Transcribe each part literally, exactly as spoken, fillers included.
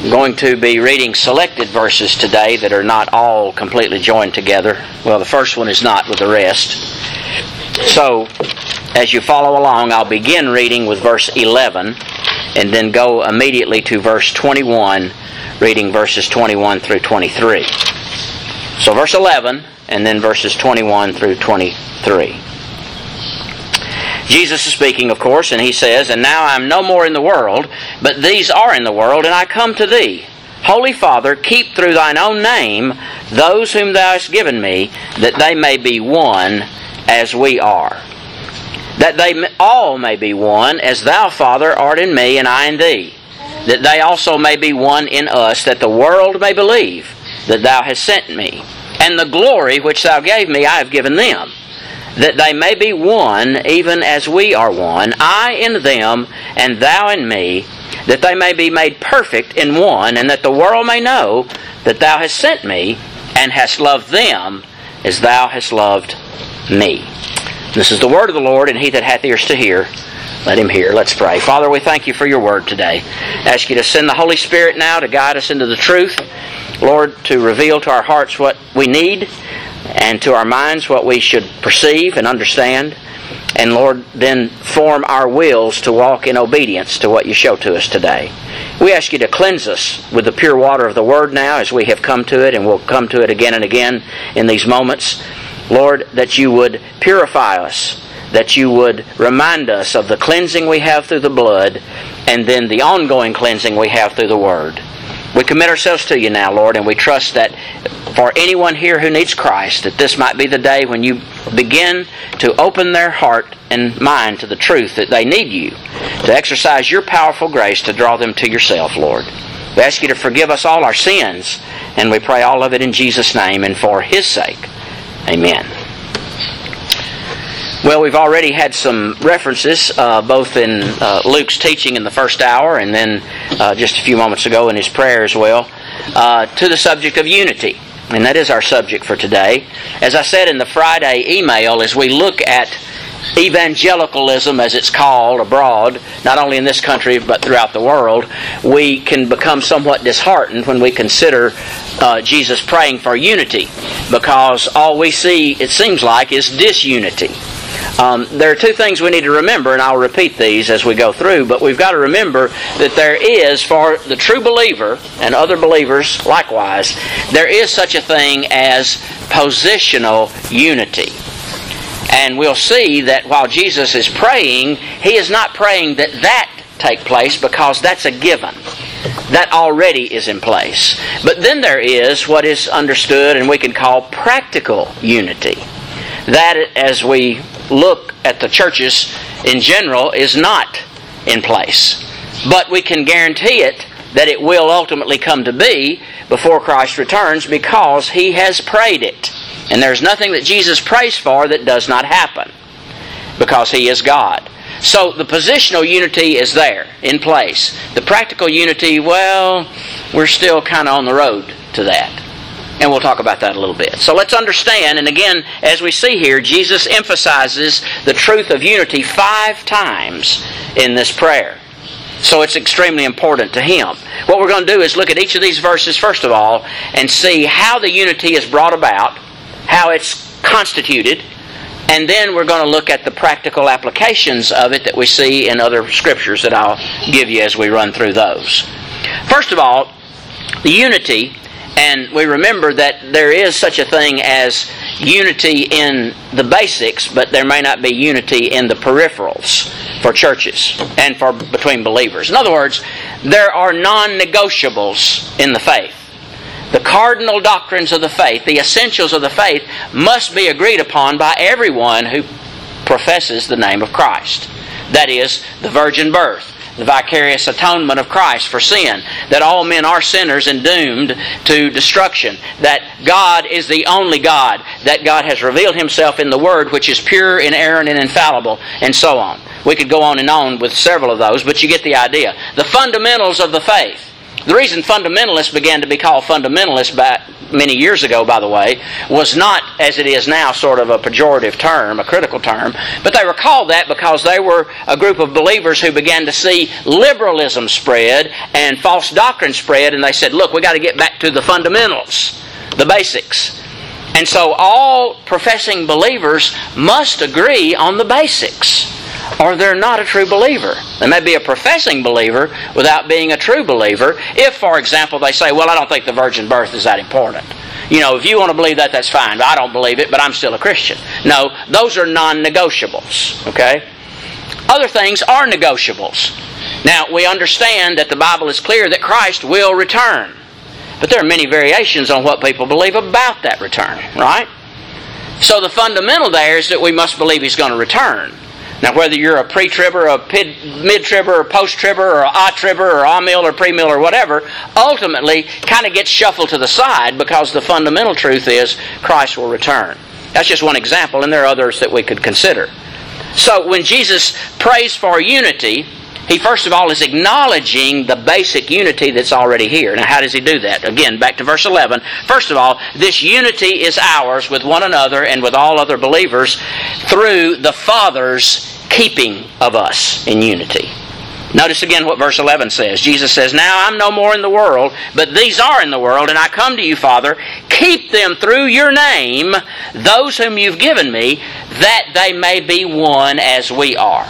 I'm going to be reading selected verses today that are not all completely joined together. Well, the first one is not with the rest. So, as you follow along, I'll begin reading with verse eleven and then go immediately to verse twenty-one, reading verses twenty-one through twenty-three. So verse eleven and then verses twenty-one through twenty-three. Jesus is speaking, of course, and he says, "And now I am no more in the world, but these are in the world, and I come to thee. Holy Father, keep through thine own name those whom thou hast given me, that they may be one as we are. That they all may be one, as thou, Father, art in me, and I in thee. That they also may be one in us, that the world may believe that thou hast sent me. And the glory which thou gave me I have given them, that they may be one, even as we are one, I in them, and thou in me, that they may be made perfect in one, and that the world may know that thou hast sent me, and hast loved them as thou hast loved me." This is the word of the Lord, and he that hath ears to hear, let him hear. Let's pray. Father, we thank you for your word today. I ask you to send the Holy Spirit now to guide us into the truth. Lord, to reveal to our hearts what we need, and to our minds what we should perceive and understand. And Lord, then form our wills to walk in obedience to what you show to us today. We ask you to cleanse us with the pure water of the Word now as we have come to it, and we'll come to it again and again in these moments. Lord, that you would purify us, that you would remind us of the cleansing we have through the blood, and then the ongoing cleansing we have through the Word. We commit ourselves to you now, Lord, and we trust that for anyone here who needs Christ, that this might be the day when you begin to open their heart and mind to the truth that they need you, to exercise your powerful grace to draw them to yourself, Lord. We ask you to forgive us all our sins, and we pray all of it in Jesus' name and for His sake. Amen. Well, we've already had some references, uh, both in uh, Luke's teaching in the first hour and then uh, just a few moments ago in his prayer as well, uh, to the subject of unity. And that is our subject for today. As I said in the Friday email, as we look at evangelicalism, as it's called abroad, not only in this country but throughout the world, we can become somewhat disheartened when we consider uh, Jesus praying for unity, because all we see, it seems like, is disunity. Um, there are two things we need to remember, and I'll repeat these as we go through, but we've got to remember that there is, for the true believer, and other believers likewise, there is such a thing as positional unity. And we'll see that while Jesus is praying, He is not praying that that take place, because that's a given. That already is in place. But then there is what is understood and we can call practical unity. That, as we look at the churches in general, is not in place. But we can guarantee it that it will ultimately come to be before Christ returns, because He has prayed it. And there's nothing that Jesus prays for that does not happen, because He is God. So the positional unity is there, in place. The practical unity, well, we're still kind of on the road to that. And we'll talk about that a little bit. So let's understand, and again, as we see here, Jesus emphasizes the truth of unity five times in this prayer. So it's extremely important to Him. What we're going to do is look at each of these verses, first of all, and see how the unity is brought about, how it's constituted, and then we're going to look at the practical applications of it that we see in other scriptures that I'll give you as we run through those. First of all, the unity. And we remember that there is such a thing as unity in the basics, but there may not be unity in the peripherals for churches and for between believers. In other words, there are non-negotiables in the faith. The cardinal doctrines of the faith, the essentials of the faith, must be agreed upon by everyone who professes the name of Christ. That is, the virgin birth, the vicarious atonement of Christ for sin, that all men are sinners and doomed to destruction, that God is the only God, that God has revealed Himself in the Word, which is pure, inerrant, and infallible, and so on. We could go on and on with several of those, but you get the idea. The fundamentals of the faith. The reason fundamentalists began to be called fundamentalists back, many years ago, by the way, was not, as it is now, sort of a pejorative term, a critical term, but they were called that because they were a group of believers who began to see liberalism spread and false doctrine spread, and they said, look, we got to get back to the fundamentals, the basics. And so all professing believers must agree on the basics, or they're not a true believer. They may be a professing believer without being a true believer. If, for example, they say, well, I don't think the virgin birth is that important. You know, if you want to believe that, that's fine. I don't believe it, but I'm still a Christian. No, those are non-negotiables, okay? Other things are negotiables. Now, we understand that the Bible is clear that Christ will return. But there are many variations on what people believe about that return, right? So the fundamental there is that we must believe He's going to return. Now, whether you're a pre-tribber, a mid-tribber, or post-tribber, or a-tribber, or a-mill, or pre-mill, or whatever, ultimately kind of gets shuffled to the side because the fundamental truth is Christ will return. That's just one example, and there are others that we could consider. So when Jesus prays for unity, He first of all is acknowledging the basic unity that's already here. Now how does He do that? Again, back to verse eleven. First of all, this unity is ours with one another and with all other believers through the Father's keeping of us in unity. Notice again what verse eleven says. Jesus says, now I'm no more in the world, but these are in the world, and I come to you, Father. Keep them through your name, those whom you've given me, that they may be one as we are.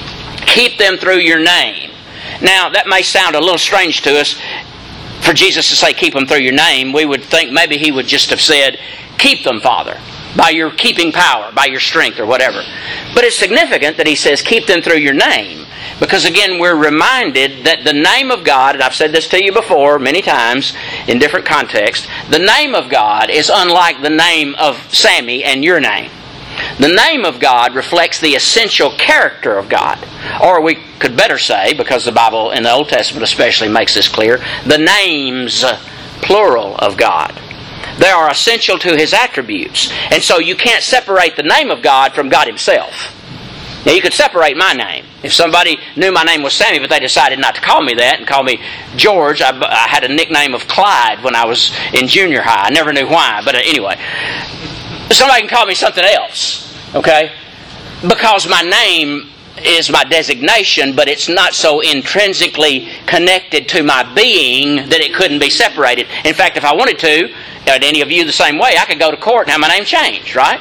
Keep them through your name. Now, that may sound a little strange to us. For Jesus to say, keep them through your name, we would think maybe He would just have said, keep them, Father, by your keeping power, by your strength, or whatever. But it's significant that He says, keep them through your name. Because again, we're reminded that the name of God, and I've said this to you before many times in different contexts, the name of God is unlike the name of Sammy and your name. The name of God reflects the essential character of God. Or we could better say, because the Bible in the Old Testament especially makes this clear, the names, plural, of God. They are essential to His attributes. And so you can't separate the name of God from God Himself. Now you could separate my name. If somebody knew my name was Sammy, but they decided not to call me that and call me George, I, I had a nickname of Clyde when I was in junior high. I never knew why, but anyway. Somebody can call me something else, okay? Because my name is my designation, but it's not so intrinsically connected to my being that it couldn't be separated. In fact, if I wanted to, and any of you the same way, I could go to court and have my name changed, right?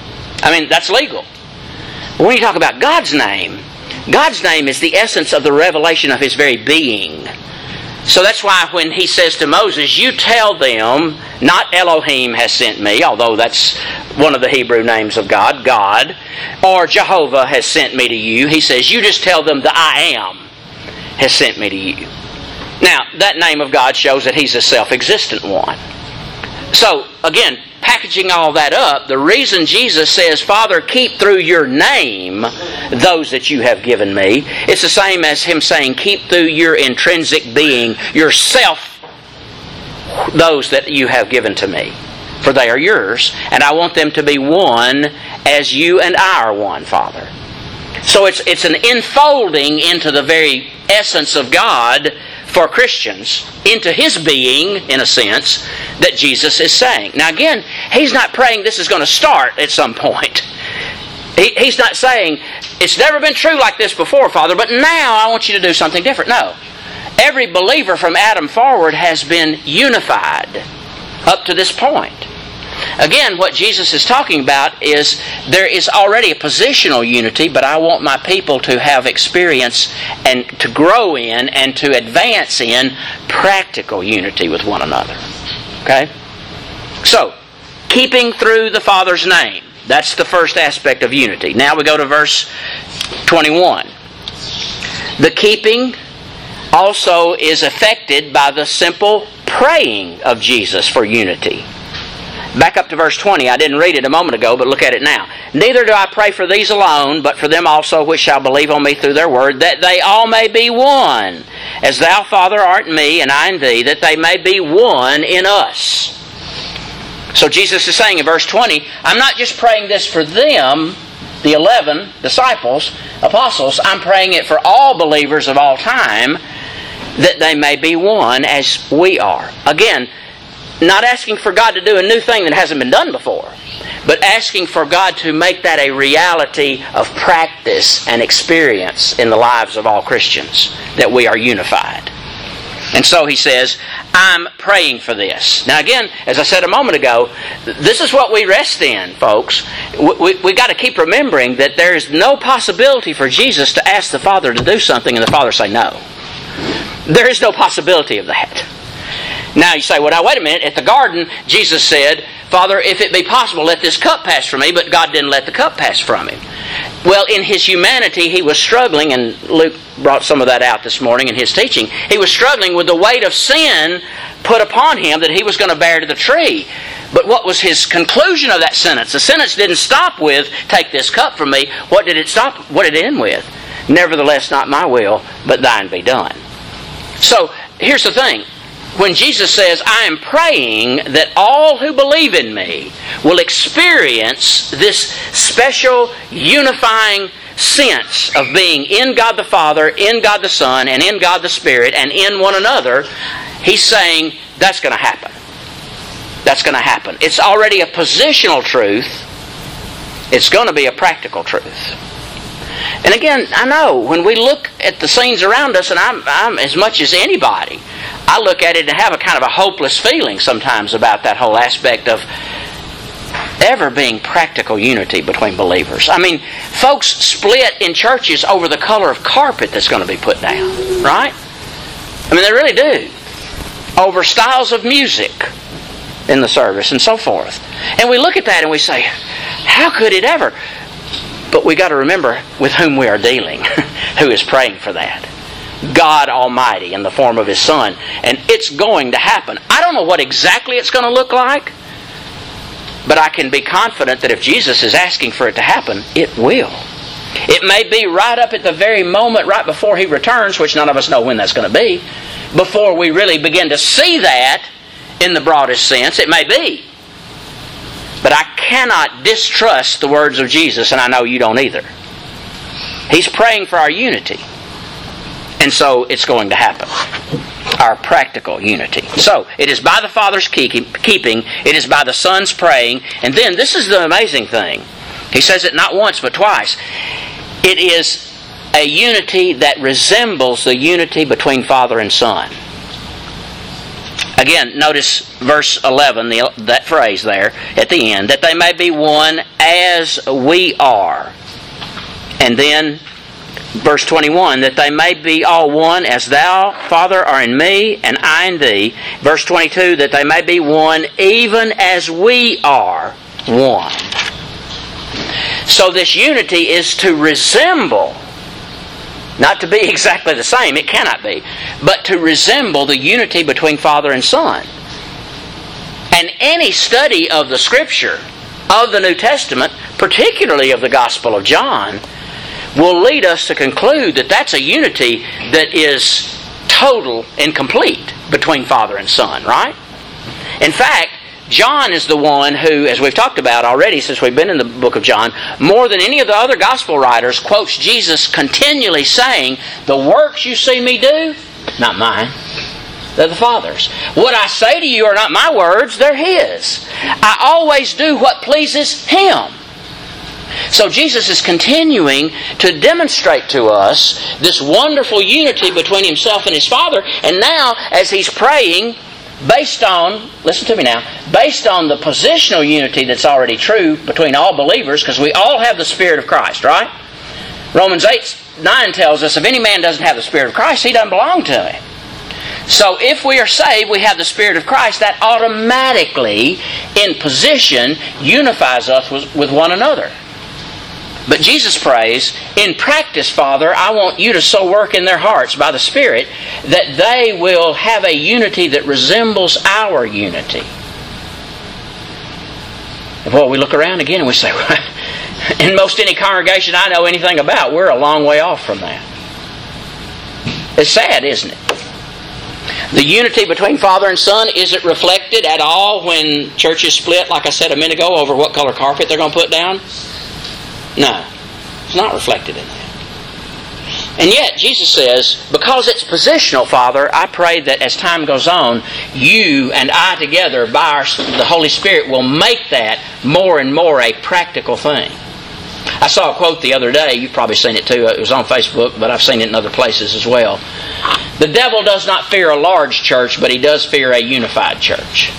I mean, that's legal. But when you talk about God's name, God's name is the essence of the revelation of His very being. So that's why when He says to Moses, you tell them, not Elohim has sent me, although that's one of the Hebrew names of God, God, or Jehovah has sent me to you. He says, you just tell them the I Am has sent me to you. Now, that name of God shows that He's a self-existent one. So, again, packaging all that up, the reason Jesus says, Father, keep through your name those that you have given me, it's the same as Him saying, keep through your intrinsic being, yourself, those that you have given to me. For they are yours, and I want them to be one as you and I are one, Father. So it's, it's an enfolding into the very essence of God for Christians, into His being, in a sense, that Jesus is saying. Now again, He's not praying this is going to start at some point. He, he's not saying, it's never been true like this before, Father, but now I want you to do something different. No. Every believer from Adam forward has been unified up to this point. Again, what Jesus is talking about is there is already a positional unity, but I want my people to have experience and to grow in and to advance in practical unity with one another. Okay? So, keeping through the Father's name. That's the first aspect of unity. Now we go to verse twenty-one. The keeping also is affected by the simple praying of Jesus for unity. Back up to verse twenty. I didn't read it a moment ago, but look at it now. Neither do I pray for these alone, but for them also which shall believe on me through their word, that they all may be one, as thou, Father, art in me, and I in thee, that they may be one in us. So Jesus is saying in verse twenty, I'm not just praying this for them, the eleven disciples, apostles, I'm praying it for all believers of all time, that they may be one as we are. Again, not asking for God to do a new thing that hasn't been done before, but asking for God to make that a reality of practice and experience in the lives of all Christians, that we are unified. And so he says, I'm praying for this. Now again, as I said a moment ago, this is what we rest in, folks. We've we, got to keep remembering that there is no possibility for Jesus to ask the Father to do something and the Father say no. There is no possibility of that. Now you say, well now wait a minute, at the garden, Jesus said, Father, if it be possible, let this cup pass from me, but God didn't let the cup pass from him. Well, in his humanity, he was struggling, and Luke brought some of that out this morning in his teaching. He was struggling with the weight of sin put upon him that he was going to bear to the tree. But what was his conclusion of that sentence? The sentence didn't stop with, take this cup from me. What did it stop? What did it end with? Nevertheless, not my will, but thine be done. So, here's the thing. When Jesus says, I am praying that all who believe in me will experience this special unifying sense of being in God the Father, in God the Son, and in God the Spirit, and in one another, he's saying that's going to happen. That's going to happen. It's already a positional truth. It's going to be a practical truth. And again, I know, when we look at the scenes around us, and I'm, I'm as much as anybody, I look at it and have a kind of a hopeless feeling sometimes about that whole aspect of ever being practical unity between believers. I mean, folks split in churches over the color of carpet that's going to be put down, right? I mean, they really do. Over styles of music in the service and so forth. And we look at that and we say, how could it ever? But we got to remember with whom we are dealing, who is praying for that. God Almighty in the form of His Son. And it's going to happen. I don't know what exactly it's going to look like, but I can be confident that if Jesus is asking for it to happen, it will. It may be right up at the very moment, right before He returns, which none of us know when that's going to be, before we really begin to see that in the broadest sense. It may be. But I cannot distrust the words of Jesus, and I know you don't either. He's praying for our unity. And so it's going to happen. Our practical unity. So, it is by the Father's keeping, it is by the Son's praying, and then, this is the amazing thing. He says it not once, but twice. It is a unity that resembles the unity between Father and Son. Again, notice verse eleven, the, that phrase there at the end, that they may be one as we are. And then verse twenty-one, that they may be all one as thou, Father, are in me, and I in thee. Verse twenty-two, that they may be one even as we are one. So this unity is to resemble, not to be exactly the same, it cannot be, but to resemble the unity between Father and Son. And any study of the Scripture, of the New Testament, particularly of the Gospel of John, will lead us to conclude that that's a unity that is total and complete between Father and Son, right? In fact, John is the one who, as we've talked about already since we've been in the book of John, more than any of the other gospel writers, quotes Jesus continually saying, the works you see me do, not mine, they're the Father's. What I say to you are not my words, they're His. I always do what pleases Him. So Jesus is continuing to demonstrate to us this wonderful unity between Himself and His Father, and now as He's praying, based on, listen to me now, based on the positional unity that's already true between all believers, because we all have the Spirit of Christ, right? Romans eight nine tells us if any man doesn't have the Spirit of Christ, he doesn't belong to Him. So if we are saved, we have the Spirit of Christ, that automatically, in position, unifies us with, with one another. But Jesus prays, in practice, Father, I want you to so work in their hearts by the Spirit that they will have a unity that resembles our unity. And boy, we look around again and we say, in most any congregation I know anything about, we're a long way off from that. It's sad, isn't it? The unity between Father and Son, is it reflected at all when churches split, like I said a minute ago, over what color carpet they're going to put down? No, it's not reflected in that. And yet, Jesus says, because it's positional, Father, I pray that as time goes on, you and I together, by our, the Holy Spirit, will make that more and more a practical thing. I saw a quote the other day, you've probably seen it too, it was on Facebook, but I've seen it in other places as well. The devil does not fear a large church, but he does fear a unified church.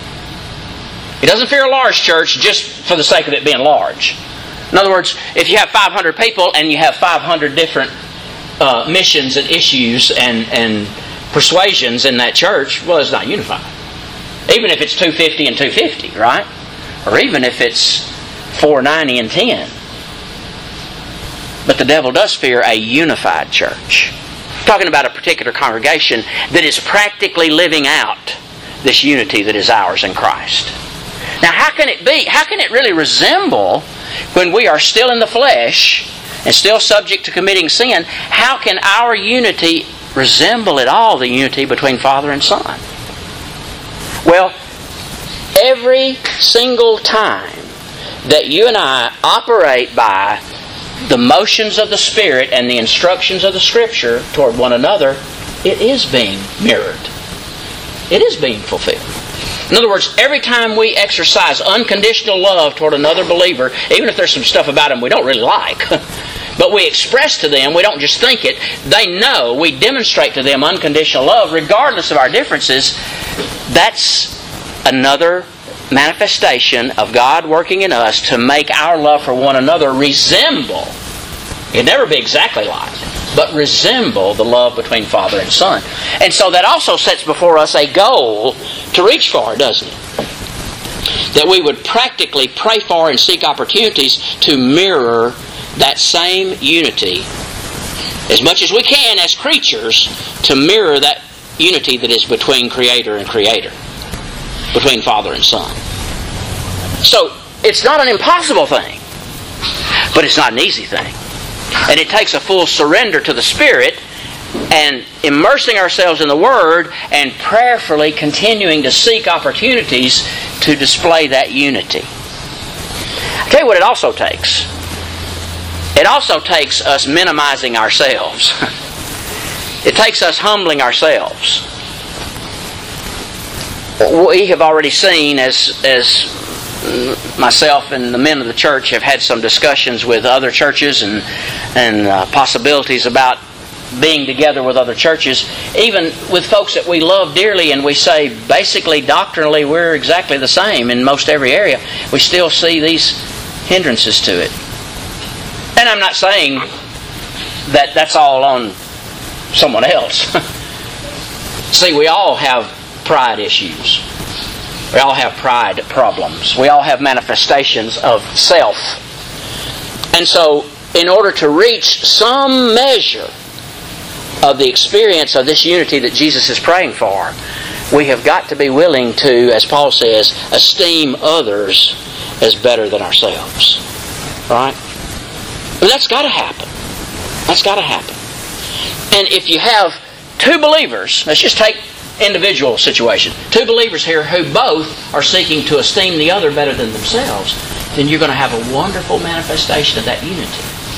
He doesn't fear a large church just for the sake of it being large. In other words, if you have five hundred people and you have five hundred different uh, missions and issues and, and persuasions in that church, well, it's not unified. Even if it's two fifty and two fifty, right? Or even if it's four ninety and ten. But the devil does fear a unified church. I'm talking about a particular congregation that is practically living out this unity that is ours in Christ. Now, how can it be? How can it really resemble when we are still in the flesh and still subject to committing sin? How can our unity resemble at all the unity between Father and Son? Well, every single time that you and I operate by the motions of the Spirit and the instructions of the Scripture toward one another, it is being mirrored. It is being fulfilled. In other words, every time we exercise unconditional love toward another believer, even if there's some stuff about them we don't really like, but we express to them, we don't just think it, they know, we demonstrate to them unconditional love regardless of our differences, that's another manifestation of God working in us to make our love for one another resemble, it'd never be exactly like, but resemble the love between Father and Son. And so that also sets before us a goal to reach for, doesn't it? That we would practically pray for and seek opportunities to mirror that same unity as much as we can as creatures, to mirror that unity that is between Creator and Creator, between Father and Son. So, it's not an impossible thing, but it's not an easy thing. And it takes a full surrender to the Spirit and immersing ourselves in the Word and prayerfully continuing to seek opportunities to display that unity. I'll tell you what it also takes. It also takes us minimizing ourselves. It takes us humbling ourselves. We have already seen, as as myself and the men of the church have had some discussions with other churches and and uh, possibilities about being together with other churches, even with folks that we love dearly, and we say basically doctrinally we're exactly the same in most every area, we still see these hindrances to it. And I'm not saying that that's all on someone else. See, we all have pride issues. We all have pride problems. We all have manifestations of self. And so, in order to reach some measure of the experience of this unity that Jesus is praying for, we have got to be willing to, as Paul says, esteem others as better than ourselves. Right? But that's got to happen. That's got to happen. And if you have two believers, let's just take individual situation, two believers here who both are seeking to esteem the other better than themselves, then you're going to have a wonderful manifestation of that unity.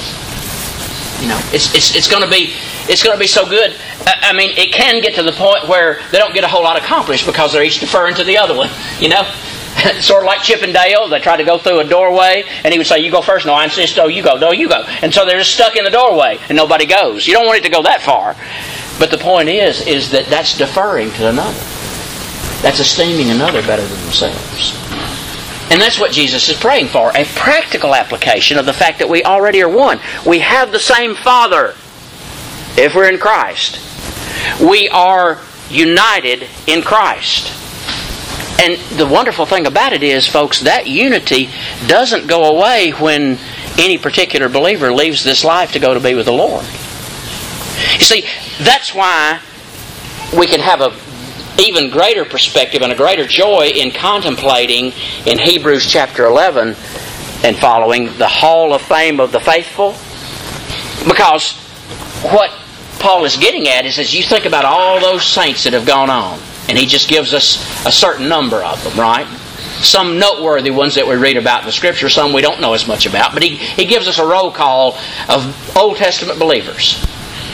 You know, it's it's it's going to be it's going to be so good. I mean, it can get to the point where they don't get a whole lot accomplished because they're each deferring to the other one. You know, sort of like Chip and Dale. They try to go through a doorway, and he would say, "You go first." "No, I insist." "No, you go." "No, you go." And so they're just stuck in the doorway, and nobody goes. You don't want it to go that far. But the point is, is that that's deferring to another. That's esteeming another better than themselves. And that's what Jesus is praying for. A practical application of the fact that we already are one. We have the same Father if we're in Christ. We are united in Christ. And the wonderful thing about it is, folks, that unity doesn't go away when any particular believer leaves this life to go to be with the Lord. You see, that's why we can have a even greater perspective and a greater joy in contemplating in Hebrews chapter eleven and following the Hall of Fame of the Faithful. Because what Paul is getting at is, as you think about all those saints that have gone on, and he just gives us a certain number of them, right? Some noteworthy ones that we read about in the Scripture, some we don't know as much about, but he, he gives us a roll call of Old Testament believers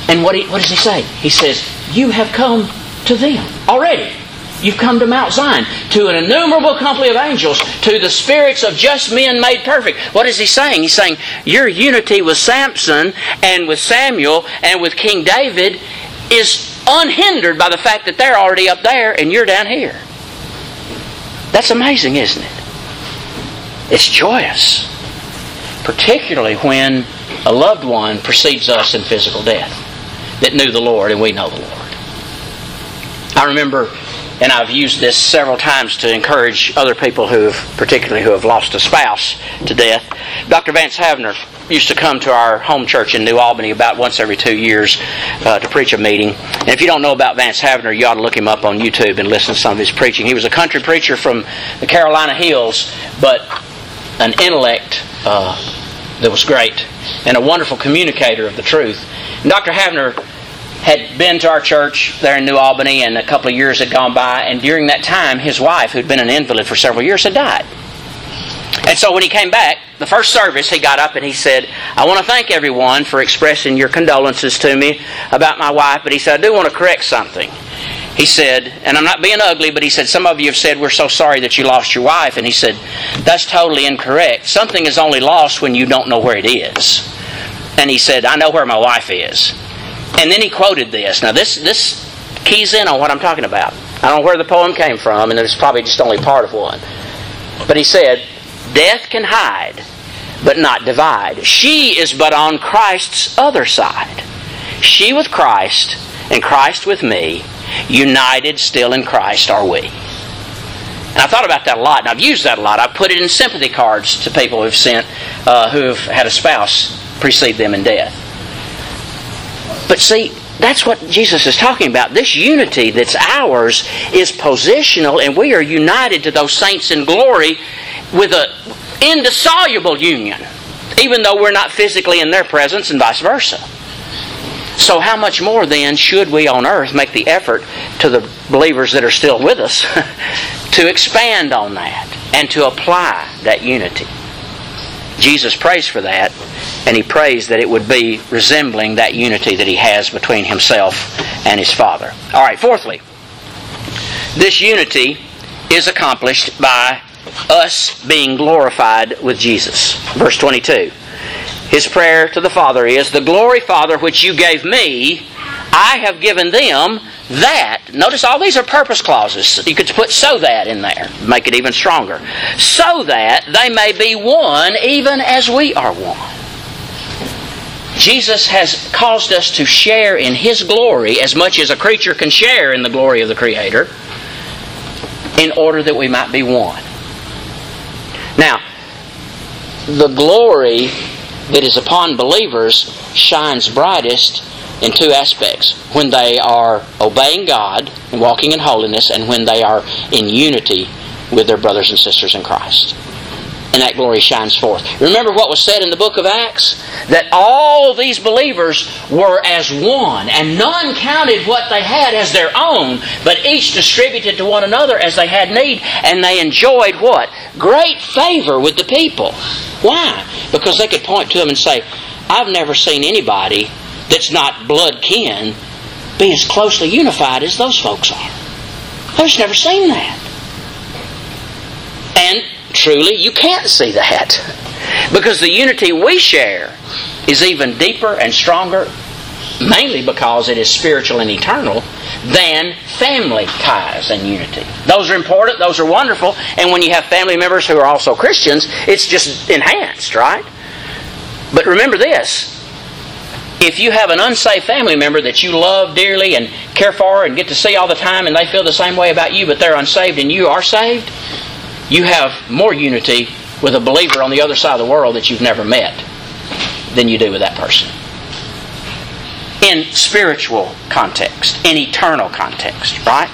And what, he, what does he say? He says, you have come to them already. You've come to Mount Zion, to an innumerable company of angels, to the spirits of just men made perfect. What is he saying? He's saying, your unity with Samson and with Samuel and with King David is unhindered by the fact that they're already up there and you're down here. That's amazing, isn't it? It's joyous. Particularly when a loved one precedes us in physical death that knew the Lord and we know the Lord. I remember, and I've used this several times to encourage other people who have, particularly who have lost a spouse to death. Doctor Vance Havner used to come to our home church in New Albany about once every two years uh, to preach a meeting. And if you don't know about Vance Havner, you ought to look him up on YouTube and listen to some of his preaching. He was a country preacher from the Carolina Hills, but an intellect uh, that was great and a wonderful communicator of the truth. And Doctor Havner had been to our church there in New Albany, and a couple of years had gone by, and during that time his wife, who'd been an invalid for several years, had died. And so when he came back, the first service, he got up and he said, I want to thank everyone for expressing your condolences to me about my wife, but he said, I do want to correct something. He said, and I'm not being ugly, but he said, some of you have said, we're so sorry that you lost your wife. And he said, that's totally incorrect. Something is only lost when you don't know where it is. And he said, I know where my wife is. And then he quoted this. Now this this keys in on what I'm talking about. I don't know where the poem came from, and there's probably just only part of one. But he said, death can hide, but not divide. She is but on Christ's other side. She with Christ, and Christ with me, united still in Christ are we. And I thought about that a lot, and I've used that a lot. I've put it in sympathy cards to people who've sent, uh, who have had a spouse precede them in death. But see, that's what Jesus is talking about. This unity that's ours is positional, and we are united to those saints in glory with an indissoluble union, even though we're not physically in their presence and vice versa. So how much more then should we on earth make the effort to the believers that are still with us to expand on that and to apply that unity? Jesus prays for that, and He prays that it would be resembling that unity that He has between Himself and His Father. All right, fourthly, this unity is accomplished by us being glorified with Jesus. Verse twenty-two. His prayer to the Father is, the glory, Father, which you gave me, I have given them that. Notice all these are purpose clauses. You could put so that in there. Make it even stronger. So that they may be one even as we are one. Jesus has caused us to share in His glory as much as a creature can share in the glory of the Creator, in order that we might be one. Now, the glory that is upon believers shines brightest in two aspects. When they are obeying God and walking in holiness, and when they are in unity with their brothers and sisters in Christ. And that glory shines forth. Remember what was said in the book of Acts? That all these believers were as one, and none counted what they had as their own, but each distributed to one another as they had need, and they enjoyed what? Great favor with the people. Why? Because they could point to them and say, I've never seen anybody that's not blood kin be as closely unified as those folks are. I've just never seen that. And truly, you can't see that. Because the unity we share is even deeper and stronger, mainly because it is spiritual and eternal, than family ties and unity. Those are important, those are wonderful, and when you have family members who are also Christians, it's just enhanced, right? But remember this, if you have an unsaved family member that you love dearly and care for and get to see all the time, and they feel the same way about you, but they're unsaved and you are saved, you have more unity with a believer on the other side of the world that you've never met than you do with that person. In spiritual context, in eternal context, right?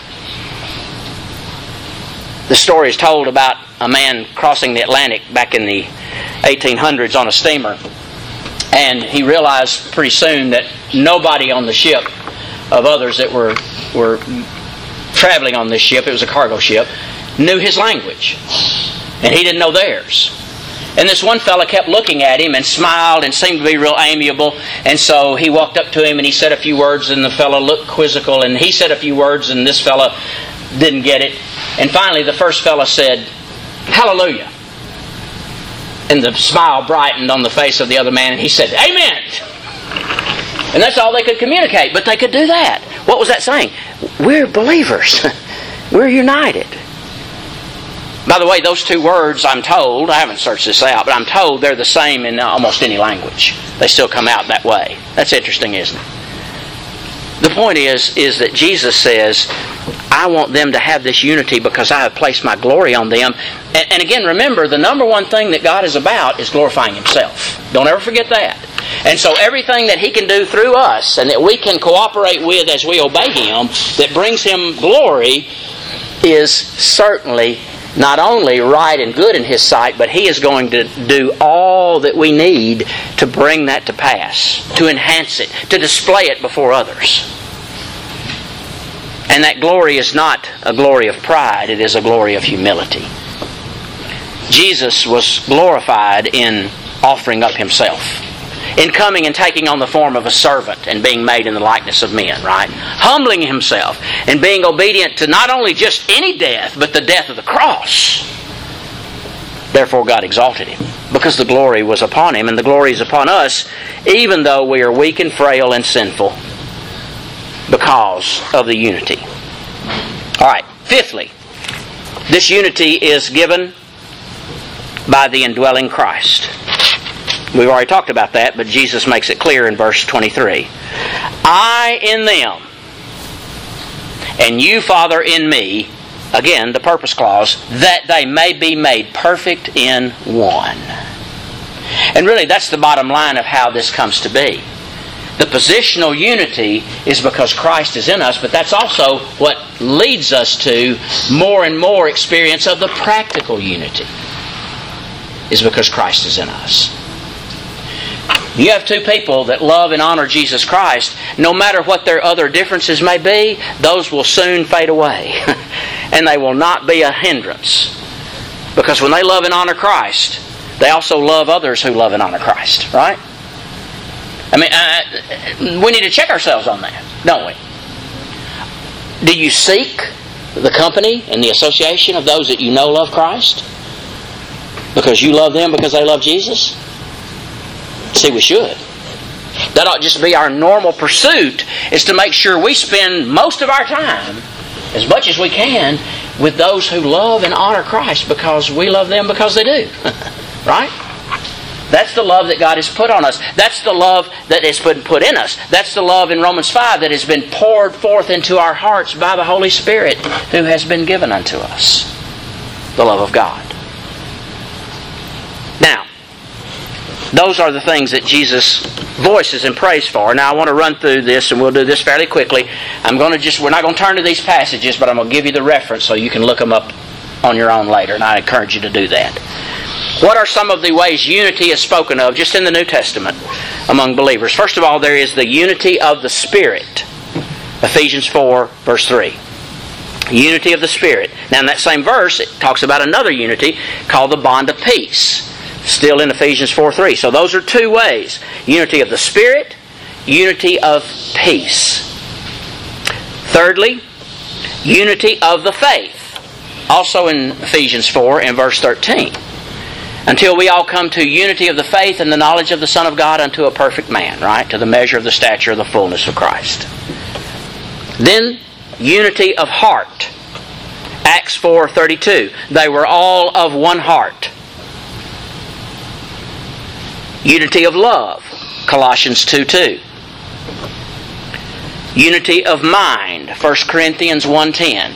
The story is told about a man crossing the Atlantic back in the eighteen hundreds on a steamer, and he realized pretty soon that nobody on the ship of others that were were traveling on this ship, it was a cargo ship, knew his language, and he didn't know theirs. And this one fella kept looking at him and smiled and seemed to be real amiable. And so he walked up to him and he said a few words, and the fella looked quizzical, and he said a few words, and this fella didn't get it. And finally the first fella said, "Hallelujah." And the smile brightened on the face of the other man, and he said, "Amen." And that's all they could communicate, but they could do that. What was that saying? We're believers. We're united. By the way, those two words, I'm told, I haven't searched this out, but I'm told they're the same in almost any language. They still come out that way. That's interesting, isn't it? The point is, is that Jesus says, I want them to have this unity because I have placed my glory on them. And, and again, remember, the number one thing that God is about is glorifying Himself. Don't ever forget that. And so everything that He can do through us and that we can cooperate with as we obey Him that brings Him glory is certainly not only right and good in His sight, but He is going to do all that we need to bring that to pass, to enhance it, to display it before others. And that glory is not a glory of pride, it is a glory of humility. Jesus was glorified in offering up Himself, in coming and taking on the form of a servant and being made in the likeness of men, right? Humbling Himself and being obedient to not only just any death, but the death of the cross. Therefore God exalted Him, because the glory was upon Him, and the glory is upon us, even though we are weak and frail and sinful, because of the unity. Alright, fifthly, this unity is given by the indwelling Christ. We've already talked about that, but Jesus makes it clear in verse twenty-three. I in them, and you, Father, in me, again, the purpose clause, that they may be made perfect in one. And really, that's the bottom line of how this comes to be. The positional unity is because Christ is in us, but that's also what leads us to more and more experience of the practical unity, is because Christ is in us. You have two people that love and honor Jesus Christ, no matter what their other differences may be, those will soon fade away. And they will not be a hindrance. Because when they love and honor Christ, they also love others who love and honor Christ, right? I mean, uh, we need to check ourselves on that, don't we? Do you seek the company and the association of those that you know love Christ? Because you love them because they love Jesus? See, we should. That ought just be our normal pursuit, is to make sure we spend most of our time, as much as we can, with those who love and honor Christ because we love them because they do. Right? That's the love that God has put on us. That's the love that has been put in us. That's the love in Romans five that has been poured forth into our hearts by the Holy Spirit who has been given unto us. The love of God. Now, those are the things that Jesus voices and prays for. Now I want to run through this, and we'll do this fairly quickly. I'm going to just, we're not going to turn to these passages, but I'm going to give you the reference so you can look them up on your own later, and I encourage you to do that. What are some of the ways unity is spoken of just in the New Testament among believers? First of all, there is the unity of the Spirit. Ephesians four, verse three. Unity of the Spirit. Now in that same verse, it talks about another unity called the bond of peace. Still in Ephesians four three. So those are two ways. Unity of the Spirit, unity of peace. Thirdly, unity of the faith. Also in Ephesians four and verse thirteen. Until we all come to unity of the faith and the knowledge of the Son of God unto a perfect man, right? To the measure of the stature of the fullness of Christ. Then, unity of heart. Acts four thirty-two. They were all of one heart. Unity of love. Colossians two two. Unity of mind. First Corinthians one ten.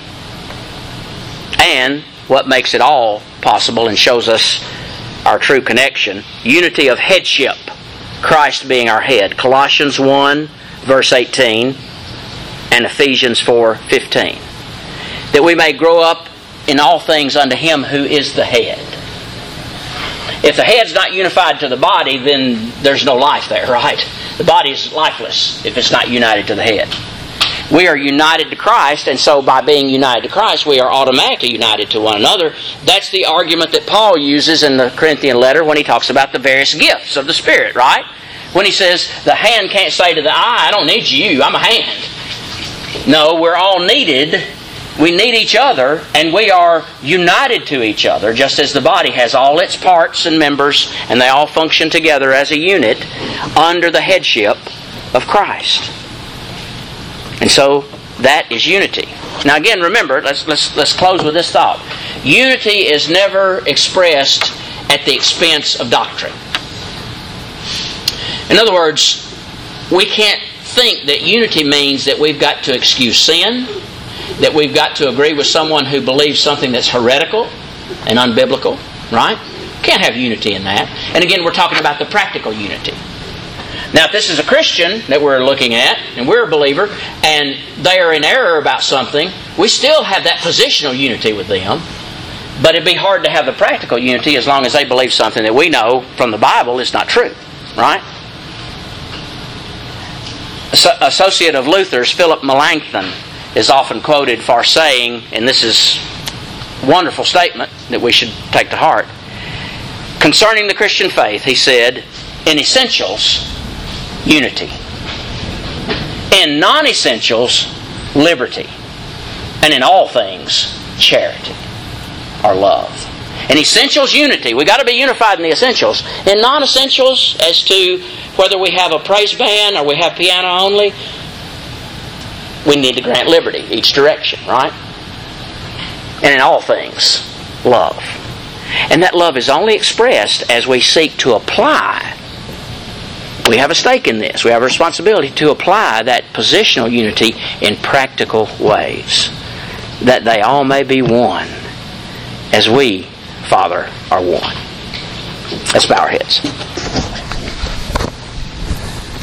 And what makes it all possible and shows us our true connection, unity of headship, Christ being our head. Colossians one, verse eighteen, and Ephesians four fifteen. That we may grow up in all things unto Him who is the head. If the head's not unified to the body, then there's no life there, right? The body is lifeless if it's not united to the head. We are united to Christ, and so by being united to Christ, we are automatically united to one another. That's the argument that Paul uses in the Corinthian letter when he talks about the various gifts of the Spirit, right? When he says, the hand can't say to the eye, I don't need you, I'm a hand. No, we're all needed. We need each other, and we are united to each other, just as the body has all its parts and members, and they all function together as a unit under the headship of Christ. And so that is unity. Now again, remember, let's let's let's close with this thought. Unity is never expressed at the expense of doctrine. In other words, we can't think that unity means that we've got to excuse sin, that we've got to agree with someone who believes something that's heretical and unbiblical, right? Can't have unity in that. And again, we're talking about the practical unity. Now, if this is a Christian that we're looking at, and we're a believer, and they are in error about something, we still have that positional unity with them. But it'd be hard to have the practical unity as long as they believe something that we know from the Bible is not true, right? Associate of Luther's, Philip Melanchthon, is often quoted for saying, and this is a wonderful statement that we should take to heart, concerning the Christian faith, he said, in essentials, unity. In non-essentials, liberty. And in all things, charity or love. In essentials, unity. We've got to be unified in the essentials. In non-essentials, as to whether we have a praise band or we have piano only, we need to grant liberty each direction, right? And in all things, love. And that love is only expressed as we seek to apply. We have a stake in this. We have a responsibility to apply that positional unity in practical ways, that they all may be one, as we, Father, are one. Let's bow our heads.